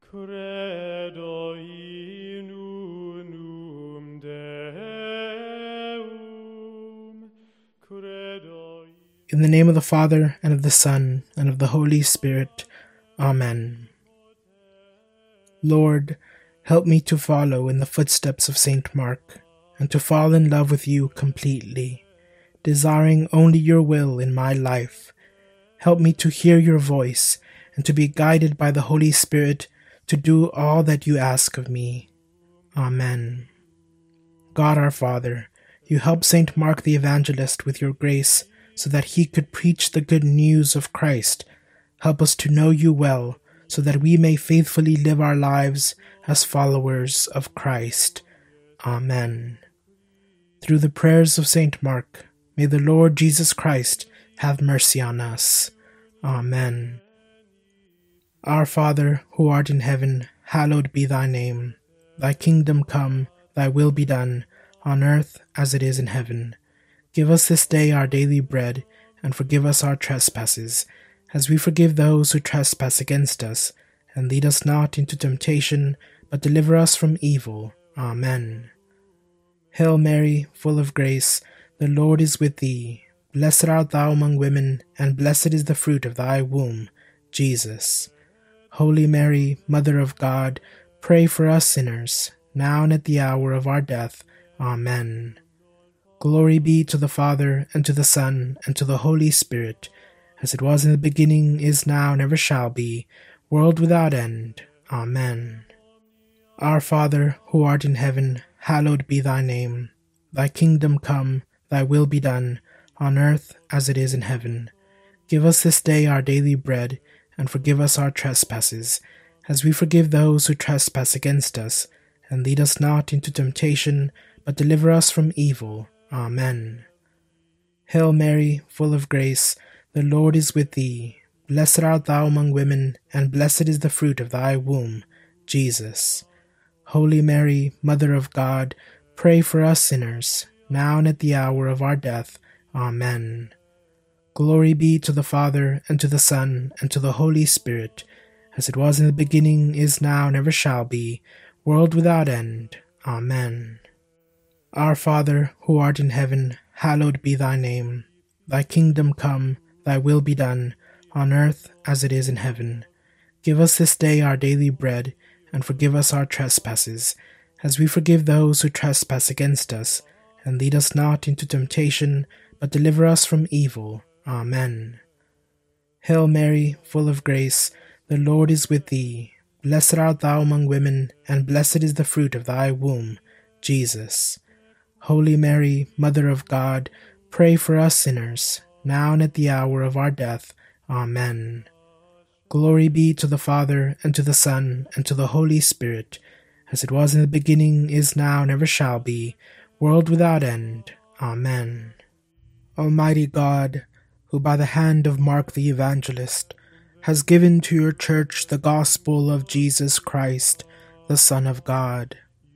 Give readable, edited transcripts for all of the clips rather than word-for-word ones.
Credo in unum Deum. Credo in... In the name of the Father, and of the Son, and of the Holy Spirit. Amen. Lord, help me to follow in the footsteps of Saint Mark, and to fall in love with you completely, desiring only your will in my life. Help me to hear your voice, and to be guided by the Holy Spirit to do all that you ask of me. Amen. God our Father, you helped Saint Mark the Evangelist with your grace, so that he could preach the good news of Christ. Help us to know you well, so that we may faithfully live our lives as followers of Christ. Amen. Through the prayers of Saint Mark, may the Lord Jesus Christ have mercy on us. Amen. Our Father, who art in heaven, hallowed be thy name. Thy kingdom come, thy will be done, on earth as it is in heaven. Give us this day our daily bread, and forgive us our trespasses, as we forgive those who trespass against us. And lead us not into temptation, but deliver us from evil. Amen. Hail Mary, full of grace, the Lord is with thee. Blessed art thou among women, and blessed is the fruit of thy womb, Jesus. Holy Mary, Mother of God, pray for us sinners, now and at the hour of our death. Amen. Glory be to the Father, and to the Son, and to the Holy Spirit, as it was in the beginning, is now, and ever shall be, world without end. Amen. Our Father, who art in heaven, hallowed be thy name. Thy kingdom come, thy will be done, on earth as it is in heaven. Give us this day our daily bread, and forgive us our trespasses, as we forgive those who trespass against us. And lead us not into temptation, but deliver us from evil. Amen. Hail Mary, full of grace, the Lord is with thee. Blessed art thou among women, and blessed is the fruit of thy womb, Jesus. Holy Mary, Mother of God, pray for us sinners, now and at the hour of our death. Amen. Glory be to the Father, and to the Son, and to the Holy Spirit, as it was in the beginning, is now, and ever shall be, world without end. Amen. Our Father, who art in heaven, hallowed be thy name. Thy kingdom come, thy will be done, on earth as it is in heaven. Give us this day our daily bread, and forgive us our trespasses, as we forgive those who trespass against us. And lead us not into temptation, but deliver us from evil. Amen. Hail Mary, full of grace, the Lord is with thee. Blessed art thou among women, and blessed is the fruit of thy womb, Jesus. Holy Mary, Mother of God, pray for us sinners, now and at the hour of our death. Amen. Glory be to the Father, and to the Son, and to the Holy Spirit, as it was in the beginning, is now, and ever shall be, world without end. Amen. Almighty God, who by the hand of Mark the Evangelist has given to your Church the gospel of Jesus Christ, the Son of God,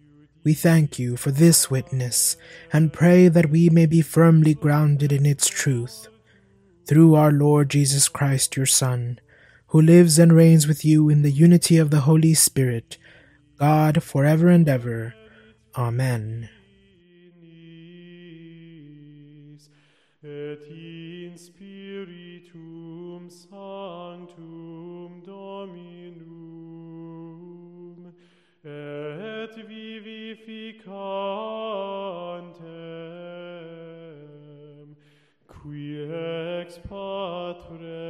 we thank you for this witness, and pray that we may be firmly grounded in its truth. Through our Lord Jesus Christ, your Son, who lives and reigns with you in the unity of the Holy Spirit, God, forever and ever. Amen. Et in spiritum sanctum Dominum, et vivificantem, qui ex Patrem